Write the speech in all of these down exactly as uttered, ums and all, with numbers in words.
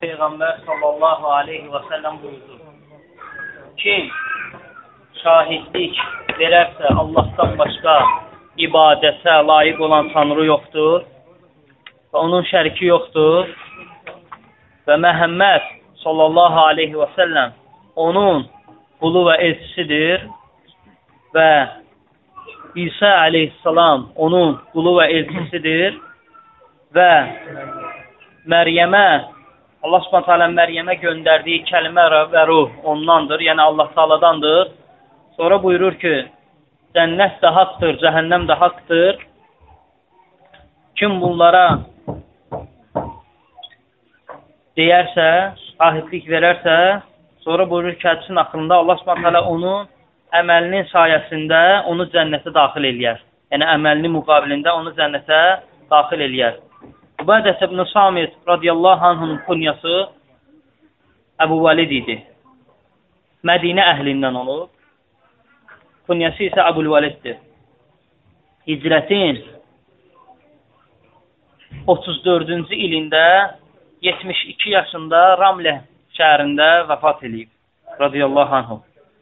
Peyğəmbər sallallahu aleyhi və səlləm buyurdu. Kim şahidlik verərsə Allahdan başqa ibadətə layiq olan Tanrı yoxdur və onun şəriki yoxdur və Məhəmməd sallallahu aleyhi və səlləm onun qulu və elçisidir və İsa aleyhissalam onun qulu və elçisidir və Məryəmə Allah Subhanahu taala Məryəmə göndərdiyi kəlmə və ruh ondandır, yəni Allah Taaladandır. Sonra buyurur ki, cənnət də haqdır, cəhənnəm də haqdır. Kim bunlara deyərsə, şahidlik verərsə, sonra buyurur ki, hədisin axırında Allah Subhanahu taala onun əməlinin sayəsində onu cənnətə daxil eləyər. Yəni əməlinin müqabilində onu cənnətə daxil eləyər. Ubadət ibn Samit radiyallahu anhunun kunyası Əbu Valid idi. Mədinə əhlindən olub. Kunyası isə Əbu Validdir. Hicrətin otuz dördüncü ilində yetmiş iki yaşında Ramlə şəhərində vəfat edib. Radiyallahu anhu.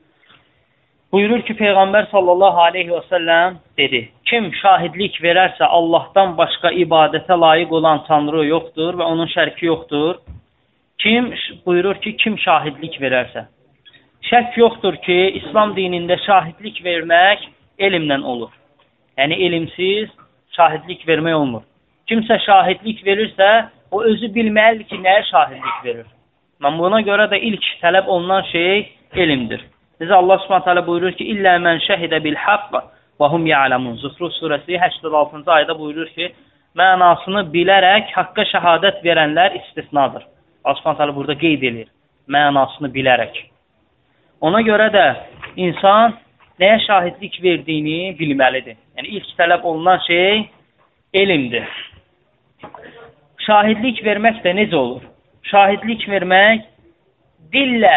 Buyurur ki, Peyğəmbər sallallahu aleyhi və səlləm dedi, kim şahidlik verərsə Allahdan başqa ibadətə layiq olan Tanrı yoxdur və onun şəriki yoxdur. Kim buyurur ki, kim şahidlik verərsə. Şək yoxdur ki, İslam dinində şahidlik vermək elmlə olur. Yəni, elmsiz şahidlik vermək olmur. Kimsə şahidlik verirsə, o özü bilməlidir ki, nəyə şahidlik verir. Mən buna görə də ilk tələb olunan şey elmdir. Bizə Allah Subhanahu taala buyurur ki, illə mən şəhidə bil haqq və hum ya'lamun. Zuhruf surəsi səksən altıncı ayədə buyurur ki, mənasını bilərək haqqa şəhadət verənlər istisnadır. Allah Subhanahu taala burada qeyd edir, mənasını bilərək. Ona görə də insan nəyə şahidlik verdiyini bilməlidir. Yəni ilk tələb olunan şey elmdir. Şahidlik vermək də necə olur? Şahidlik vermək dillə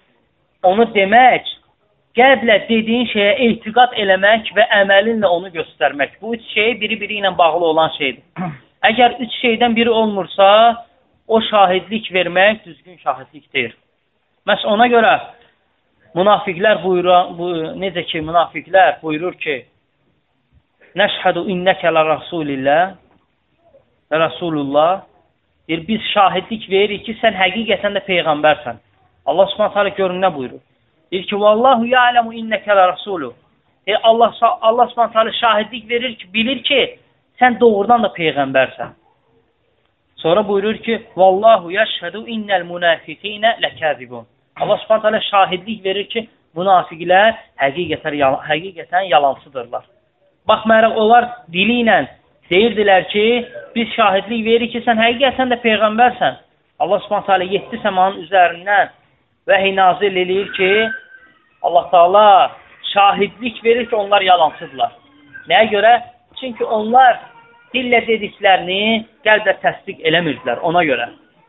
onu demək, qəlblə dediyin şeyə etiqad eləmək və əməlinlə onu göstərmək. Bu üç şey biri-biri ilə bağlı olan şeydir. Əgər üç şeydən biri olmursa, o şahidlik vermək düzgün şahidlik deyir. Məhz ona görə münafiqlər buyuran, bu, necə ki, münafiqlər buyurur ki, nəşhədu innəkə lə rasulillah və rasulullah, deyir, biz şahidlik veririk ki, sən həqiqətən də Peyğəmbərsən. Allah Subhanahu taala görün nə buyurur? Deyir ki, vallahu ya'lemu inneke la rasuluh. E Allah Allah Subhanahu taala şahidlik verir ki, bilir ki, sən doğrudan da peyğəmbərsən. Sonra buyurur ki, vallahu yashhadu innel munafiqina lakazibun. Allah Subhanahu taala şahidlik verir ki, münafiqlər həqiqətən həqiqətən yalancıdırlar. Baxmayaraq onlar dili ilə deyirdilər ki, biz şahidlik veririk ki, sən həqiqətən də peyğəmbərsən. Allah Subhanahu taala yeddi səmanın üzərindən vəhiy nazil eləyir ki, Allah Taala şahidlik verir ki, onlar yalancıdırlar. Nəyə görə? Çünki onlar dillə dediklərini qəlblə təsdiq eləmirdilər, ona görə.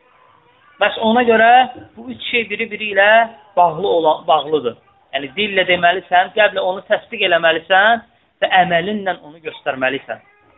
Bəs ona görə bu üç şey biri-biri ilə bağlı olan, bağlıdır. Yəni, dillə deməlisən, qəlblə onu təsdiq eləməlisən və əməlinlə onu göstərməlisən.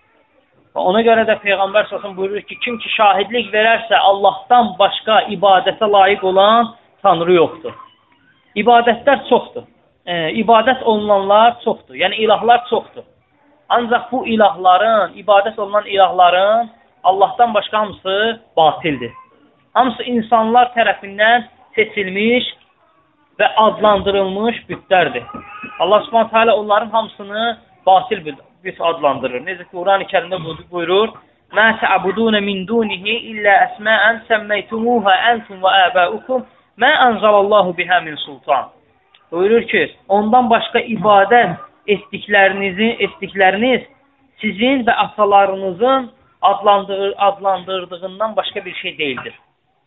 Və ona görə də Peyğəmbər s.ə.v buyurur ki, kim ki şahidlik verərsə Allahdan başqa ibadətə layiq olan Tanrı yoxdur. İbadətlər çoxdur. E, ibadət olunanlar çoxdur. Yəni ilahlar çoxdur. Ancaq bu ilahların, ibadət olunan ilahların Allahdan başqa hamısı batildir. Hamısı insanlar tərəfindən seçilmiş və adlandırılmış bütlərdir. Allah Subhanahu taala onların hamısını batil büt adlandırır. Necə ki, Quran-ı Kərimdə buyurur, مَا تَعْبُدُونَ مِنْ دُونِهِ إِلَّا أَسْمَاءً سَمَّيْتُمُوهَا أَنْتُمْ وَآبَاؤُكُمْ مَا أَنْزَلَ اللّٰهُ بِهَا مِنْ سُلْطَانٍ. Buyurur ki, ondan başqa ibadət etdiklərinizi, etdikləriniz sizin və atalarınızın adlandır, adlandırdığından başqa bir şey deyildir.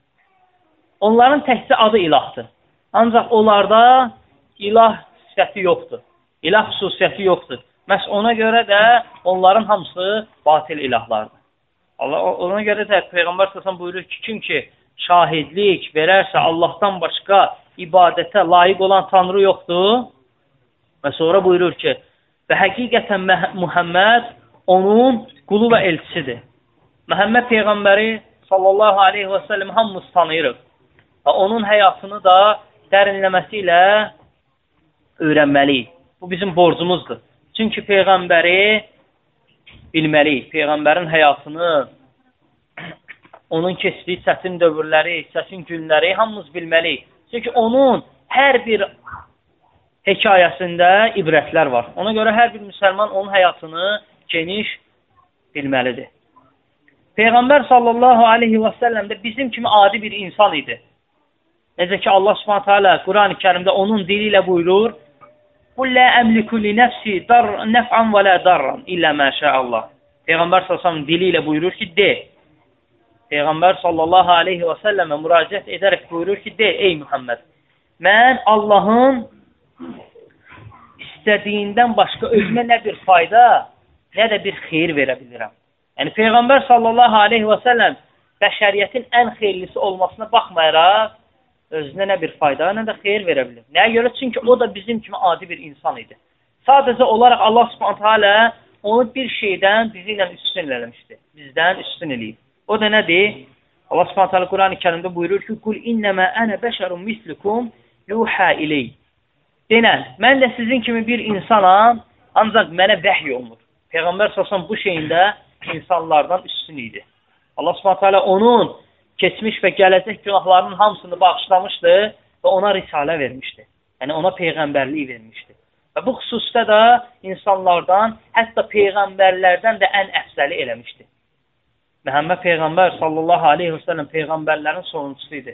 Onların təhsi adı ilahdır. Ancaq onlarda ilah sifəti yoxdur. İlah xüsusiyyəti yoxdur. Məhz ona görə də onların hamısı batil ilahlardır. Allah, ona görə də Peyğəmbər s.ə.v buyurur ki, kim ki şahidlik verərsə Allahdan başqa ibadətə layiq olan Tanrı yoxdur. Və sonra buyurur ki, və həqiqətən Muhammed onun qulu və elçisidir. Məhəmməd Peyğəmbəri sallallahu aleyhi və səlləm hamımız tanıyırıq. Və onun həyatını da dərinləməsi ilə öyrənməliyik. Bu bizim borcumuzdur. Çünki Peyğəmbəri bilməliyik. Peyğəmbərin həyatını, onun keçdiyi çətin dövrləri, çətin günləri hamımız bilməliyik. Çünki onun hər bir hekayəsində ibrətlər var. Ona görə hər bir müsəlman onun həyatını geniş bilməlidir. Peyğəmbər sallallahu aleyhi və səlləm də bizim kimi adi bir insan idi. Necə ki Allah Subhanahu taala Quran-ı Kərimdə onun dili ilə buyurur: "Qul la amliku li nafsi naf'an və la darran illa ma şa'allah." Peyğəmbər sallallahu aleyhi və səlləm dili ilə buyurur ki, de. Peyğəmbər sallallahu aleyhi və səlləmə müraciət edərək buyurur ki, de ey Muhammed, mən Allahın istədiyindən başqa özümə nə bir fayda, nə də bir xeyir verə bilirəm. Yəni Peyğəmbər sallallahu aleyhi və səlləm bəşəriyyətin ən xeyirlisi olmasına baxmayaraq özünə nə bir fayda, nə də xeyir verə bilir. Nəyə görə? Çünki o da bizim kimi adi bir insan idi. Sadəcə olaraq Allah Subhanahu taala onu bir şeydən bizi ilə üstün eləmişdi. Bizdən üstün eləyib. O da nədir? Allah Subhanahu taala Quran-ı Kərimdə buyurur ki: "Kul innema ana basharun mislukum yuha iley." Denən, mən də sizin kimi bir insanam, ancaq mənə vəhy olunur. Peyğəmbər sallallahu bu şeyində insanlardan üstün idi. Allah Subhanahu taala onun keçmiş və gələcək günahlarının hamısını bağışlamışdı və ona risalə vermişdi. Yəni ona peyğəmbərlik vermişdi. Və bu xüsusda da insanlardan, hətta peyğəmbərlərdən də ən əfsəli eləmişdi. Məhəmməd Peyğəmbər sallallahu aleyhi və səlləm peyğəmbərlərin sonuncusu idi.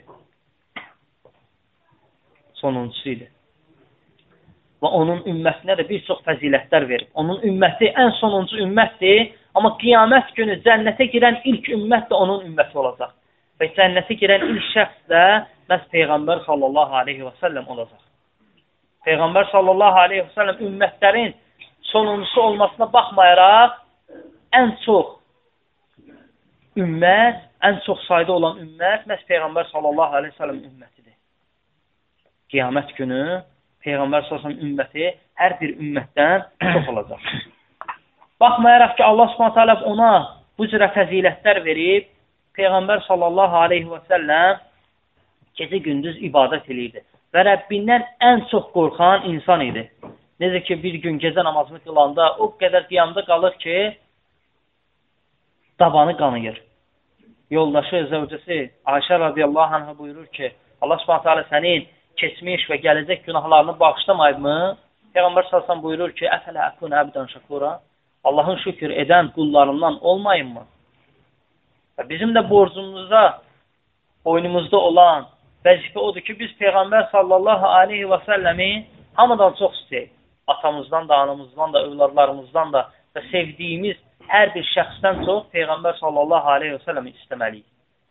Sonuncusu idi. Və onun ümmətinə də bir çox fəzilətlər verib. Onun ümməti ən sonuncu ümmətdir, amma qiyamət günü cənnətə girən ilk ümmət də onun ümməti olacaq. Və cənnətə girən ilk şəxs də məhz Peyğəmbər sallallahu aleyhi və səlləm olacaq. Peyğəmbər sallallahu aleyhi və səlləm ümmətlərin sonuncusu olmasına baxmayaraq ən çox ümmət, ən çox sayda olan ümmət məhz Peyğəmbər sallallahu aleyhi və səlləm ümmətidir. Qiyamət günü Peyğəmbər sallallahu aleyhi və səlləm ümməti hər bir ümmətdən çox olacaq. Baxmayaraq ki, Allah Subhanahu taala ona bu cürə fəzilətlər verib, Peyğəmbər sallallahu aleyhi və səlləm gecə gündüz ibadət edirdi və Rəbbindən ən çox qorxan insan idi. Necə ki, bir gün gecə namazını qılanda o qədər qiyamda qalır ki, dabanı qanıyır. Yoldaşı, zəvcəsi Ayşə radiyallahu anh'a buyurur ki, Allah Subhanahu taala sənin keçmiş və gələcək günahlarını bağışlamayıb mı? Peyğəmbər sallallahu aleyhi və səlləm buyurur ki, "Əfələ əkun əbdən şəkura." Allahın şükür edən qullarından olmayın mı? Və bizim də borcumuzda, boynumuzda olan vəzifə odur ki, biz Peyğəmbər sallallahu aleyhi və səlləmi hamıdan çox istəyik. Atamızdan da, anamızdan da, övladlarımızdan da və sevdiyimiz hər bir şəxsdən çox Peyğəmbər sallallahu aleyhi və səlləmi istəməliyik.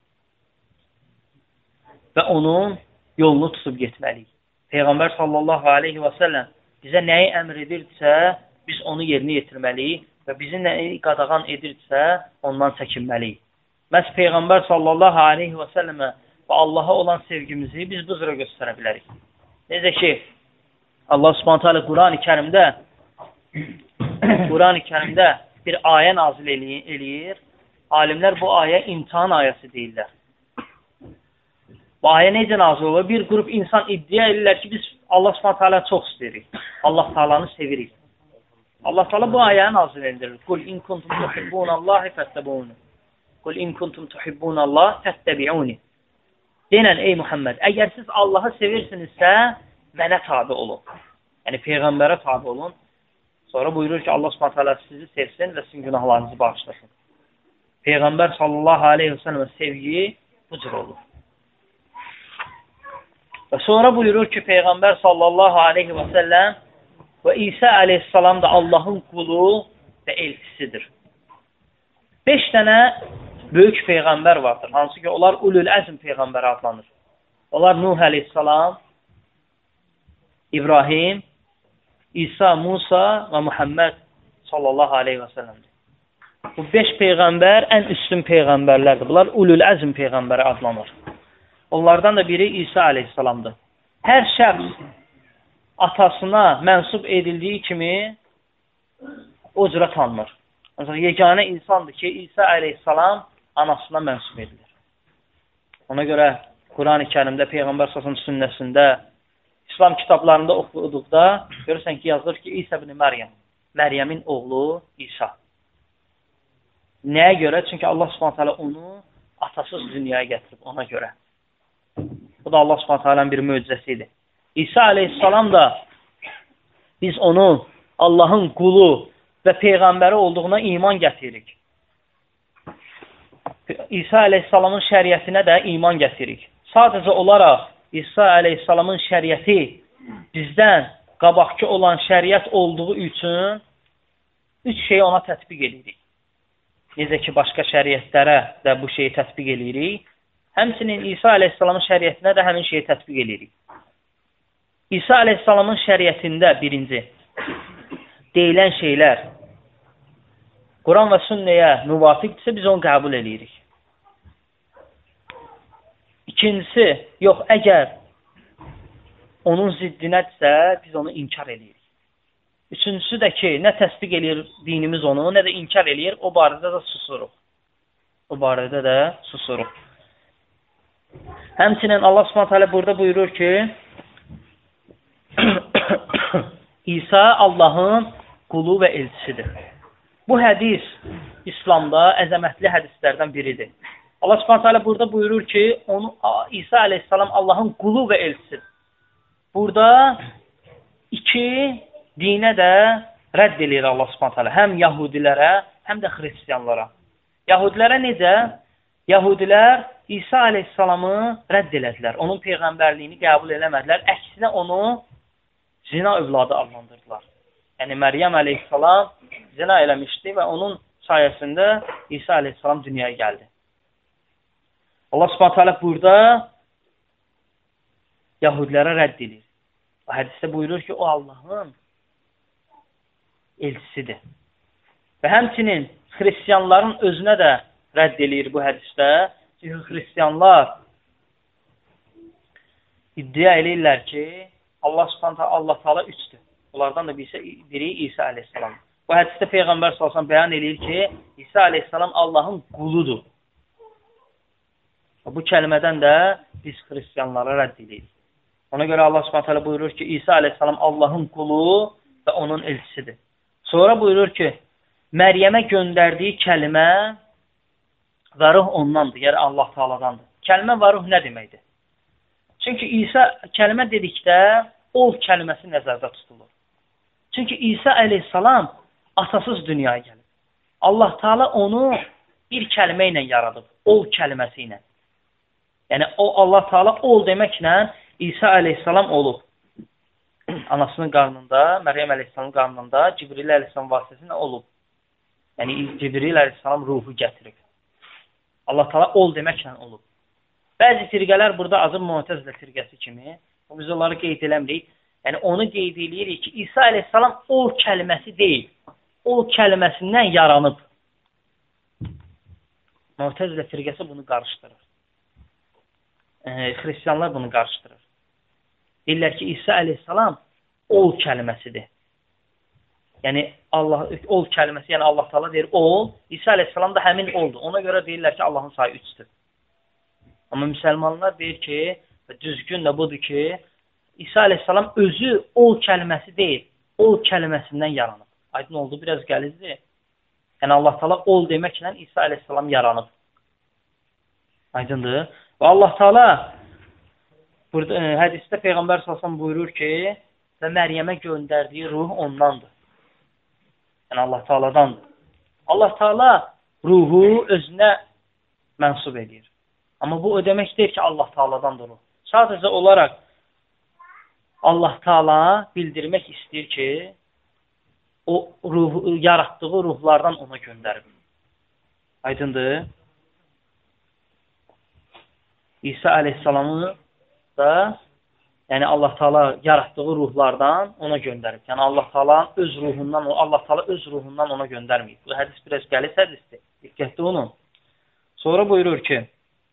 Və onun yolunu tutub getməliyik. Peyğəmbər sallallahu aleyhi və səlləm bizə nəyi əmr edirsə, biz onu yerinə yetirməliyik və bizi nəyi qadağan edirsə, ondan çəkinməliyik. Məhz Peyğəmbər sallallahu aleyhi və səlləmə və Allaha olan sevgimizi biz bu cürə göstərə bilərik. Necə ki, Allah Subhanahu taala Quran-ı Kərimdə Quran-ı Kərimdə bir ayə nazil eləyir. Alimlər bu ayə imtihan ayəsi deyirlər. Bu ayə necə nazil olur? Bir qrup insan iddia edirlər ki, biz Allah Subhanahu taala çox istəyirik. Allah Taalanı sevirik. Allah Taala bu ayəni nazil edir. Qul in kuntum tuhibbunallaha fattabi'uni. Qul in kuntum tuhibbunallaha fattabi'uni. Denən ey Muhammed, əgər siz Allahı sevirsinizsə, mənə tabe olun. Yəni peyğəmbərə tabe olun. Sonra buyurur ki, Allah Subhanahu taala sizi sevsin və sizin günahlarınızı bağışlasın. Peyğəmbər sallallahu aleyhi və səlləm sevgi bu cür olur. Və sonra buyurur ki, Peyğəmbər sallallahu aleyhi və səlləm və İsa aleyhissalam da Allahın qulu və elçisidir. Beş dənə böyük peyğəmbər vardır. Hansı ki, onlar ulul əzm peyğəmbər adlanır. Onlar Nuh aleyhissalam, İbrahim, İsa, Musa və Muhammed sallallahu aleyhi və səlləmdir. Bu beş peyğəmbər ən üstün peyğəmbərlərdir. Bunlar ulul əzm peyğəmbəri adlanır. Onlardan da biri İsa aleyhissalamdır. Hər şəxs atasına mənsub edildiyi kimi o cürə tanınır. Ancaq yeganə insandır ki, İsa aleyhissalam anasına mənsub edilir. Ona görə Quran-ı Kərimdə, Peyğəmbər sallallahu əleyhi və səlləm sünnəsində, İslam kitablarında oxuduqda görürsən ki, yazılır ki, İsa ibn Məryəm, Məryəmin oğlu İsa. Nəyə görə? Çünki Allah Subhanahu taala onu atasız dünyaya gətirib, ona görə. Bu da Allah Subhanahu taala'nın bir möcüzəsidir. İsa əleyhissalam da biz onu Allahın qulu və Peyğəmbəri olduğuna iman gətiririk. İsa əleyhissalamın şəriətinə də iman gətiririk. Sadəcə olaraq İsa əleyhissalamın şəriəti bizdən qabaqki olan şəriət olduğu üçün üç şeyi ona tətbiq edirik. Necə ki, başqa şəriətlərə də bu şeyi tətbiq edirik. Həmçinin İsa əleyhissalamın şəriətinə də həmin şeyi tətbiq edirik. İsa əleyhissalamın şəriətində birinci deyilən şeylər Quran və sünnəyə müvafiqdirsə biz onu qəbul edirik. İkincisi, yox, əgər onun ziddinədirsə, biz onu inkar edirik. Üçüncüsü də ki, nə təsdiq edir dinimiz onu, nə də inkar edir, o barədə də susuruq. O barədə də susuruq. Həmçinin Allah Subhanahu taala burada buyurur ki, İsa Allahın qulu və elçisidir. Bu hədis İslamda əzəmətli hədislərdən biridir. Allah Subhanahu taala burada buyurur ki, onu İsa əleyhissalam Allahın qulu və elçisidir. Burada iki dinə də rədd edir Allah Subhanahu taala. Həm yahudilərə, həm də xristianlara. Yahudilərə necə? Yahudilər İsa əleyhissalamı rədd elədilər. Onun peyğəmbərliyini qəbul eləmədilər. Əksinə onu zina övladı adlandırdılar. Yəni Məryəm əleyhissalam zina eləmişdi və onun sayəsində İsa əleyhissalam dünyaya gəldi. Allah Subhanahu taala burada Yahudilərə rədd edir. O hədisdə buyurur ki, o Allahın elçisidir. Və həmçinin xristianların özünə də rədd edir bu hədisdə. Çünki xristianlar iddia edirlər ki, Allah Subhanahu taala Allah Taala üçdür. Onlardan da birisi, biri İsa əleyhissalam. Bu hədisdə Peyğəmbər sallallahu əleyhi və səlləm bəyan edir ki, İsa əleyhissalam Allahın quludur. Bu kəlmədən də biz xristianlara rədd edirik. Ona görə Allah Subhanahu taala buyurur ki, İsa əleyhissalam Allahın qulu və onun elçisidir. Sonra buyurur ki, Məryəmə göndərdiyi kəlmə və ruh ondandır, yəni Allah Taaladandır. Kəlmə və ruh nə deməkdir? Çünki İsa kəlmə dedikdə ol kəlməsi nəzərdə tutulur. Çünki İsa əleyhissalam atasız dünyaya gəlib. Allah Taala onu bir kəlmə ilə yaradıb, ol kəlməsi ilə. Yəni o Allah Taala ol deməklə İsa əleyhissalam olub. Anasının qarnında, Məryəm əleyhissalamın qarnında Cibril əleyhissalam vasitəsilə olub. Yəni Cibril əleyhissalam ruhu gətirib. Allah Taala ol deməklə olub. Bəzi firqələr burada Azıb Mu'təzilə firqəsi kimi, biz onları qeyd eləmirik. Yəni onu qeyd eləyirik ki, İsa əleyhissalam ol kəlməsi deyil. Ol kəlməsindən yaranıb. Mu'təzilə firqəsi bunu qarışdırır. E, Xristianlar bunu qarışdırır. Deyirlər ki, İsa əleyhissalam ol kəlməsidir. Yəni Allah ol kəlməsi, yəni Allah Taala deyir ol, İsa əleyhissalam da həmin oldu. Ona görə deyirlər ki, Allahın sayı üçdür. Amma müsəlmanlar deyir ki, və düzgün də budur ki, İsa əleyhissalam özü ol kəlməsi deyil, ol kəlməsindən yaranıb. Aydın oldu, biraz gəlizdir. Yəni Allah Taala ol deməklə İsa əleyhissalam yaranıb. Aydındır. Və Allah Taala burada e, hədisdə Peyğəmbər sallallahu əleyhi və səlləm buyurur ki, və Məryəmə göndərdiyi ruh ondandır. Yəni Allah Taaladandır. Allah Taala ruhu özünə mənsub edir. Amma bu o demək deyil ki, Allah Taaladandır ruh. Sadəcə olaraq Allah Taala bildirmək istəyir ki, o ruhu, yaratdığı ruhlardan ona göndərib. Aydındır. İsa əleyhissalamı da yəni Allah Taala yaratdığı ruhlardan ona göndərib. Yəni Allah Taala öz ruhundan, Allah Taala öz ruhundan ona göndərməyib. Bu hədis biraz gəlis hədisdir. Diqqətli olun. Sonra buyurur ki: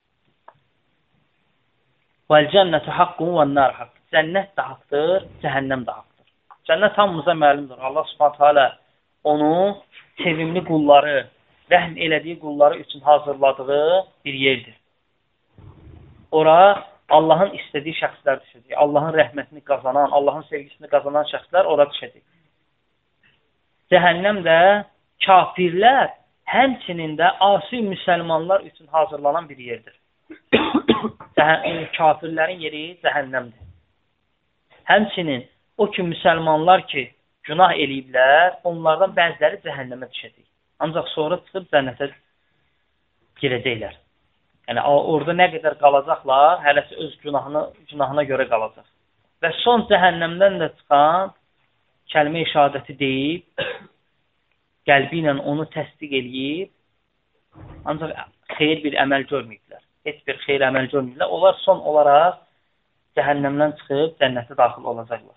"Vel cennetu haqqun ve nar haqq." Cənnət də haqqdır, cəhənnəm də haqqdır. Cənnət hamımıza məlumdur. Allah Subhanahu taala onu sevimli qulları, rəhm elədiyi qulları üçün hazırladığı bir yerdir. ora Allahın istədiyi şəxslər düşəcək. Allahın rəhmətini qazanan, Allahın sevgisini qazanan şəxslər ora düşəcək. Cəhənnəm də kafirlər, həmçinin də asi müsəlmanlar üçün hazırlanan bir yerdir. Kafirlərin yeri cəhənnəmdir. Həmçinin o ki, müsəlmanlar ki, günah eləyiblər, onlardan bəziləri cəhənnəmə düşəcək. Ancaq sonra çıxıb cənnətə girəcəklər. Yəni, orada nə qədər qalacaqlar, hələsi öz günahına, günahına görə qalacaq. Və son cəhənnəmdən də çıxan kəlmə-i şəhadəti deyib, qəlbi ilə onu təsdiq eləyib, ancaq xeyir bir əməl görməyiblər. Heç bir xeyir əməl görməyiblər. Onlar son olaraq cəhənnəmdən çıxıb cənnətə daxil olacaqlar.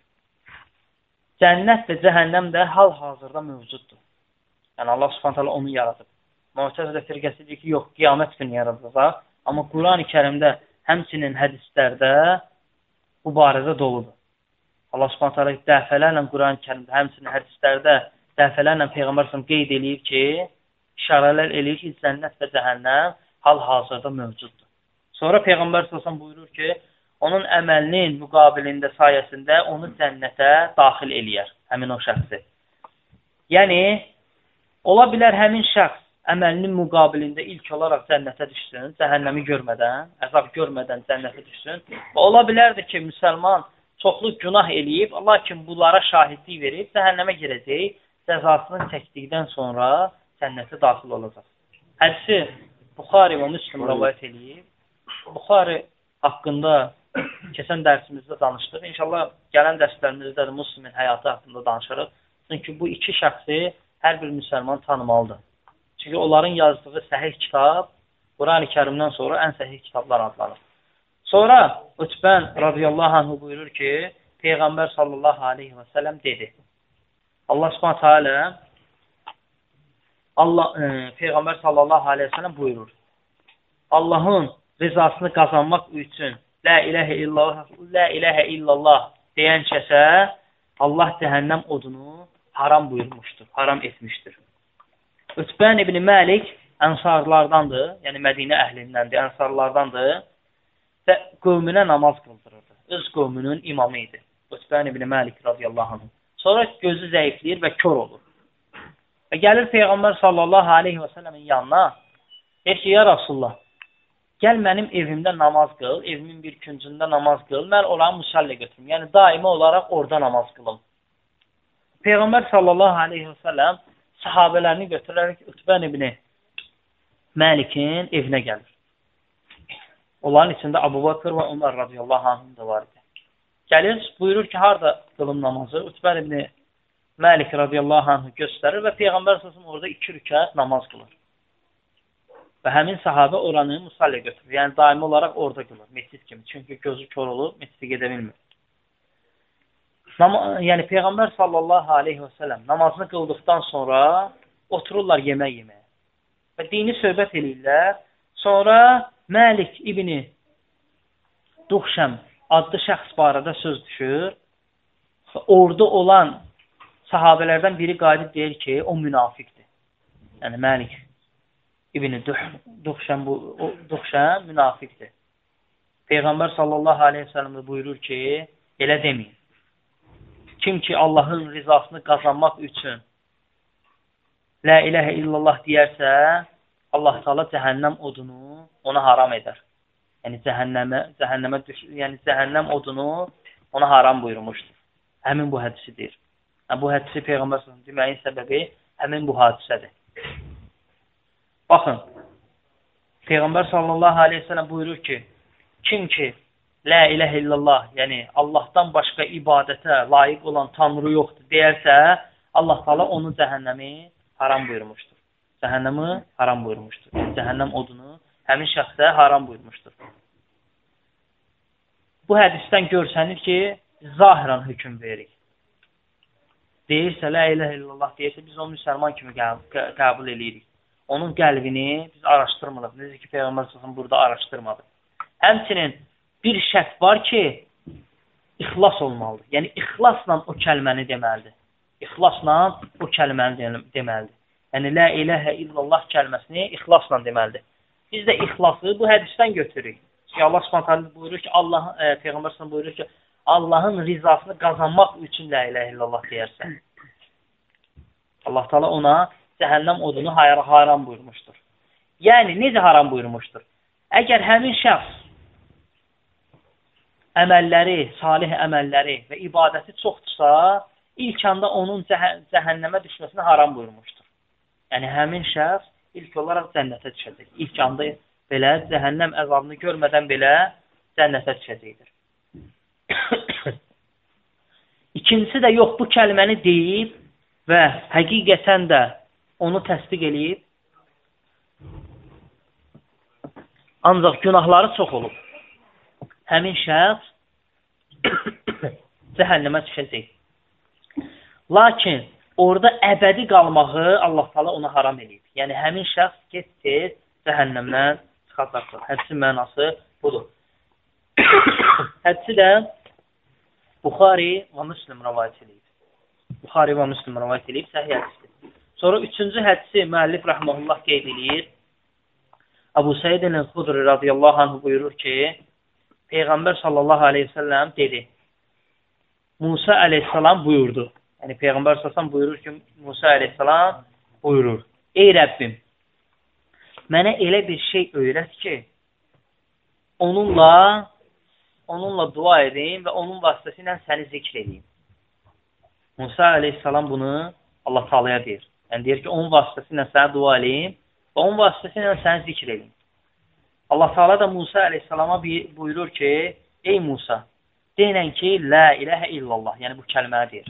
Cənnət və cəhənnəm də hal-hazırda mövcuddur. Yəni, Allah Subhanahu taala onu yaradıb. Mu'təzilə firqəsi deyir ki, yox, qiyamət günü yaradılacaq. Amma Quran-ı Kərimdə, həmçinin hədislərdə bu barədə doludur. Allah Subhanahu taala dəfələrlə Quran-ı Kərimdə, həmçinin hədislərdə dəfələrlə Peyğəmbər s.ə.v qeyd eləyir ki, işarələr eləyir ki, cənnət və cəhənnəm hal-hazırda mövcuddur. Sonra Peyğəmbər s.ə.v buyurur ki, onun əməlinin müqabilində sayəsində onu cənnətə daxil eləyər, həmin o şəxsi. Yəni, ola bilər həmin şəxs əməlinin müqabilində ilk olaraq cənnətə düşsün, cəhənnəmi görmədən, əzab görmədən cənnətə düşsün. Və ola bilərdir ki, müsəlman çoxlu günah eləyib, lakin bunlara şahidlik verib, cəhənnəmə girəcək, cəzasını çəkdikdən sonra cənnətə daxil olacaq. Hədisi Buxari və Müslim rəvayət eləyib. Buxari haqqında keçən dərsimizdə danışdıq. İnşallah gələn dərslərimizdə də Müslimin həyatı haqqında danışırıq. Çünki bu iki şəxsi hər bir müsəlman tanımalıdır. Çünki onların yazdığı səhih kitab Quran-ı Kərimdən sonra ən səhih kitablar adlanır. Sonra Utbən radiyallahu anhu buyurur ki, Peyğəmbər sallallahu aleyhi və səlləm dedi. Allah subhanahu teala Allah, e, Peyğəmbər sallallahu aleyhi və səlləm buyurur. Allahın rızasını qazanmaq üçün La ilahə illallah, La ilahə illallah deyən kəsə Allah cəhənnəm odunu haram buyurmuşdur, haram etmişdir. Ütbən ibn Məlik ənsarlardandır, yəni Mədinə əhlindəndir, ənsarlardandır və qövmünə namaz qıldırırdı. Öz qövmünün imamı idi. Ütbən ibn Məlik radiyallahu anh. Sonra gözü zəifləyir və kör olur. Və gəlir Peyğəmbər sallallahu aleyhi və səlləmin yanına, deyir ki, ya Rasulullah, gəl mənim evimdə namaz qıl, evimin bir küncündə namaz qıl, mən oranı müsallə götürüm. Yəni, daimi olaraq orada namaz qılım. Peyğəmbər sallallahu aleyhi və səlləm sahabələrini götürərək Utbən ibn Məlikin evinə gəlir. Onların içində Abu Bakır və Ömər radiyallahu anh da var idi. Gəlir, buyurur ki, harada qılım namazı? Utbən ibn Məlik radiyallahu anh göstərir və Peyğəmbər sallallahu orada iki rükət namaz qılır. Və həmin sahabə oranı müsallə götürür. Yəni, daimi olaraq orada qılır, mescid kimi. Çünki gözü kör olub, mescidi gedə bilmir. Nam yəni, Peyğəmbər sallallahu aleyhi və səlləm namazını qıldıqdan sonra otururlar yemək yeməyə. Və dini söhbət edirlər. Sonra Məlik ibn Duxşəm adlı şəxs barədə söz düşür. Orada olan sahabələrdən biri qayıdıb deyir ki, o münafiqdir. Yəni, Məlik ibn Duxşəm, Duxşəm münafiqdir. Peyğəmbər sallallahu aleyhi və səlləm buyurur ki, elə deməyin. Kim ki Allahın rizasını qazanmaq üçün La ilahə illallah deyərsə, Allah Teala cəhənnəm odunu ona haram edər. Yəni cəhənnəmə, cəhənnəmə düş, yəni cəhənnəm odunu ona haram buyurmuşdur. Həmin bu hədisi deyir. Yəni, bu hədisi Peyğəmbər sallallahu deməyin səbəbi həmin bu hadisədir. Baxın, Peyğəmbər sallallahu aleyhi ve sellem buyurur ki, kim ki La ilahə illallah, yəni Allahdan başqa ibadətə layiq olan Tanrı yoxdur deyərsə, Allah Teala onu cəhənnəmi haram buyurmuşdur. Cəhənnəmi haram buyurmuşdur. Yəni, cəhənnəm odunu həmin şəxsə haram buyurmuşdur. Bu hədisdən görsənir ki, zahirən hökm veririk. Deyirsə, La ilahə illallah deyirsə, biz onu müsəlman kimi qəbul edirik. Onun qəlbini biz araşdırmırıq. Necə ki, Peyğəmbər sallallahu burada araşdırmadı. Həmçinin bir şərt var ki, ixlas olmalıdır. Yəni, ixlasla o kəlməni deməlidir. İxlasla o kəlməni deməlidir. Yəni, La ilahə illallah kəlməsini ixlasla deməlidir. Biz də ixlası bu hədisdən götürürük. Çünki Allah Subhanahu buyurur ki, Allah e, Peyğəmbər sallallahu buyurur ki, Allahın rizasını qazanmaq üçün la ilahe illallah deyərsən. Allah Teala ona cəhənnəm odunu haram buyurmuşdur. Yəni necə haram buyurmuşdur? Əgər həmin şəxs əməlləri, salih əməlləri və ibadəti çoxdursa, ilk anda onun cəh cəhənnəmə düşməsini haram buyurmuşdur. Yəni həmin şəxs ilk olaraq cənnətə düşəcək. İlk anda belə cəhənnəm əzabını görmədən belə cənnətə düşəcəkdir. İkincisi də yox, bu kəlməni deyib və həqiqətən də onu təsdiq eləyib, ancaq günahları çox olub. Həmin şəxs cəhənnəmə düşəcək. Lakin orada əbədi qalmağı Allah Teala ona haram edib. Yəni həmin şəxs get-tez cəhənnəmdən çıxacaqdır. Hədisin mənası budur. Hədisi də Buxari və Müslim rəvayət edib. Buxari və Müslim rəvayət edib, səhih hədisdir. Sonra üçüncü hədisi müəllif rəhməhullah qeyd edir. Əbu Səid el-Xudri radiyallahu anh buyurur ki, Peyğəmbər sallallahu aleyhi ve sellem dedi. Musa aleyhissalam buyurdu. Yəni Peyğəmbər sallallahu aleyhi ve sellem buyurur ki, Musa aleyhissalam buyurur. Ey Rəbbim, mənə elə bir şey öyrət ki, onunla onunla dua edeyim və onun vasitəsilə səni zikr edeyim. Musa aleyhissalam bunu Allah Teala'ya deyir. Yəni deyir ki, onun vasitəsilə sənə dua edeyim və onun vasitəsilə səni zikr edeyim. Allah Teala da Musa aleyhissalama buyurur ki, ey Musa, deyilən ki, la ilahə illallah, yəni bu kəlməni deyir.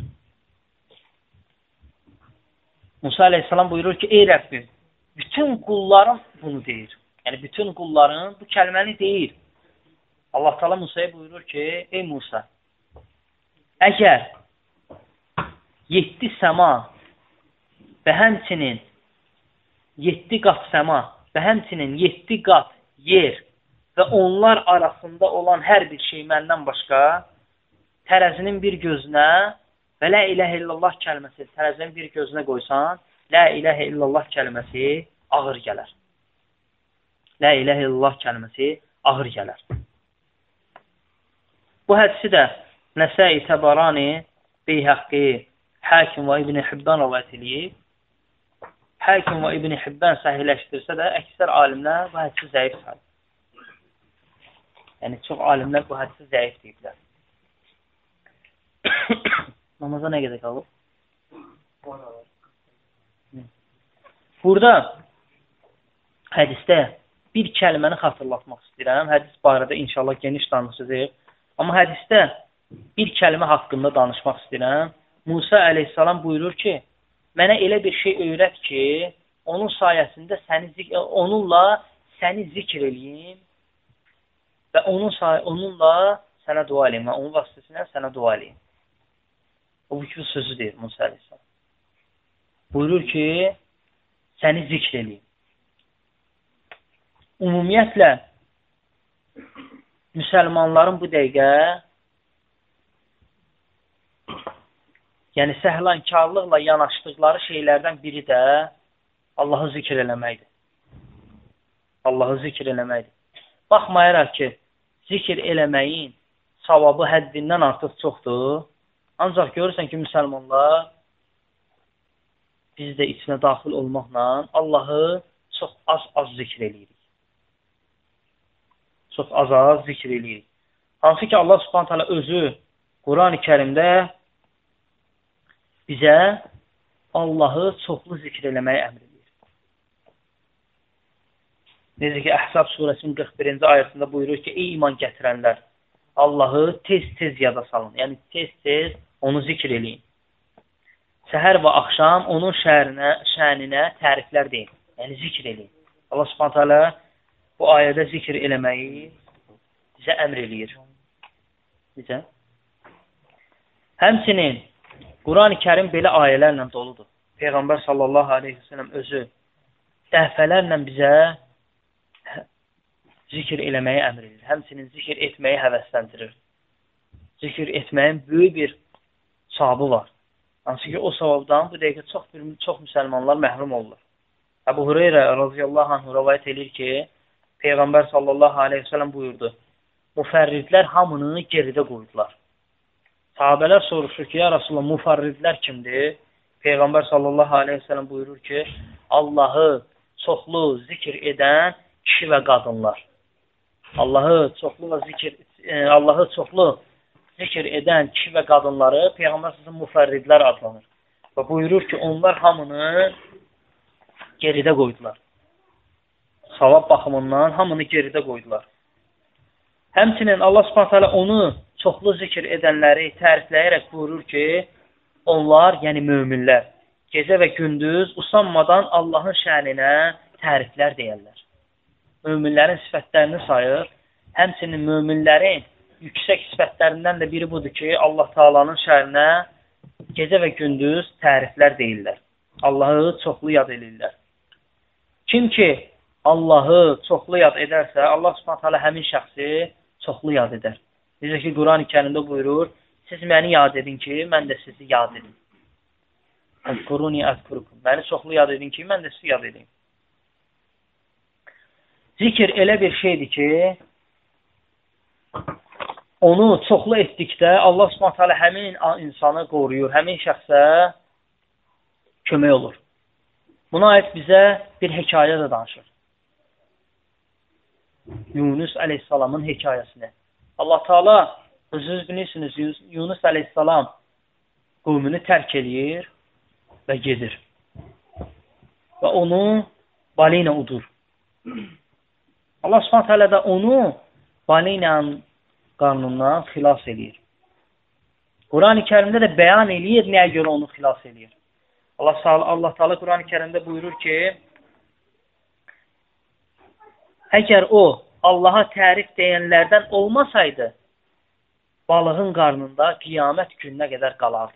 Musa aleyhissalam buyurur ki, ey Rəbbim, bütün qulların bunu deyir. Yəni bütün qulların bu kəlməni deyir. Allah Teala Musa'ya buyurur ki, ey Musa, əgər yeddi səma və həmçinin yeddi qat səma və həmçinin yeddi qat yer və onlar arasında olan hər bir şey məndən başqa tərəzinin bir gözünə və la ilahə illallah kəlməsi tərəzinin bir gözünə qoysan, la ilahə illallah kəlməsi ağır gələr. La ilahə illallah kəlməsi ağır gələr. Bu hədisi də Nəsai, Təbarani, Beyhəqqi, Hakim və İbn Hibban rəvayət edib. Hakim və İbn Hibban səhihləşdirsə də əksər alimlər bu hədisi zəif sayır. Yəni çox alimlər bu hədisi zəif deyiblər. Namaza nə qədər qalıb? Burada hədisdə bir kəlməni xatırlatmaq istəyirəm. Hədis barədə inşallah geniş danışacağıq. Amma hədisdə bir kəlmə haqqında danışmaq istəyirəm. Musa əleyhissalam buyurur ki, mənə elə bir şey öyrət ki, onun sayəsində səni zikr, onunla səni zikr eləyim və onun say onunla sənə dua eləyim və onun vasitəsilə sənə dua eləyim. O bu kimi sözü deyir Musa əleyhissalam. Buyurur ki, səni zikr eləyim. Ümumiyyətlə, müsəlmanların bu dəqiqə yəni səhlankarlıqla yanaşdıqları şeylərdən biri də Allahı zikr eləməkdir. Allahı zikr eləməkdir. Baxmayaraq ki, zikr eləməyin savabı həddindən artıq çoxdur. Ancaq görürsən ki, müsəlmanlar biz də içinə daxil olmaqla Allahı çox az-az zikr eləyirik. Çox az-az zikr eləyirik. Hansı ki, Allah Subhanahu taala özü Quran-ı Kərimdə bizə Allahı çoxlu zikr eləməyi əmr edir. Necə ki, Əhzab surəsinin qırx birinci ayəsində buyurur ki, ey iman gətirənlər, Allahı tez-tez yada salın. Yəni, tez-tez onu zikr eləyin. Səhər və axşam onun şərinə, şəninə təriflər deyin. Yəni, zikr eləyin. Allah Subhanahu taala bu ayədə zikr eləməyi bizə əmr eləyir. Necə? Həmçinin Quran-ı Kərim belə ayələrlə doludur. Peyğəmbər sallallahu aleyhi ve sellem özü dəfələrlə bizə zikr eləməyi əmr edir. Həmçinin zikr etməyi həvəsləndirir. Zikr etməyin böyük bir savabı var. Hansı ki, o savabdan bu dəqiqə çox, çox müsəlmanlar məhrum olurlar. Əbu Hüreyrə radiyallahu anh rəvayət edir ki, Peyğəmbər sallallahu aleyhi ve sellem buyurdu. Müfərridlər hamını geridə qoydular. Sahabələr soruşur ki, ya Rasulullah, müfərridlər kimdir? Peyğəmbər sallallahu aleyhi ve sellem buyurur ki, Allahı çoxlu zikr edən kişi və qadınlar. Allahı çoxlu və zikr, e, Allahı çoxlu zikr edən kişi və qadınları Peyğəmbər sallallahu müfərridlər adlanır. Və buyurur ki, onlar hamını geridə qoydular. Savab baxımından hamını geridə qoydular. Həmçinin Allah Subhanahu taala onu çoxlu zikr edənləri tərifləyərək buyurur ki, onlar, yəni möminlər, gecə və gündüz usanmadan Allahın şəninə təriflər deyərlər. Möminlərin sifətlərini sayır. Həmçinin möminlərin yüksək sifətlərindən də biri budur ki, Allah Taala'nın şəninə gecə və gündüz təriflər deyirlər. Allahı çoxlu yad edirlər. Kim ki Allahı çoxlu yad edərsə, Allah Subhanahu taala həmin şəxsi çoxlu yad edər. Necə ki, Quran-ı Kərimdə buyurur, siz məni yad edin ki, mən də sizi yad edin. Əzkuruni əzkurukum. Məni çoxlu yad edin ki, mən də sizi yad edin. Zikr elə bir şeydir ki, onu çoxlu etdikdə Allah Subhanahu taala həmin insanı qoruyur, həmin şəxsə kömək olur. Buna aid bizə bir hekayə də danışır. Yunus əleyhissalamın hekayəsini. Allah Taala, özünüz bilirsiniz, Yunus əleyhissalam qövmünü tərk eləyir və gedir. Və onu balina udur. Allah Subhanahu taala da onu balinanın qarnından xilas eləyir. Quran-ı Kərimdə də bəyan eləyir nəyə görə onu xilas eləyir. Allah, Allah Taala Quran-ı Kərimdə buyurur ki, əgər o Allaha tərif deyənlərdən olmasaydı, balığın qarnında qiyamət gününə qədər qalardı.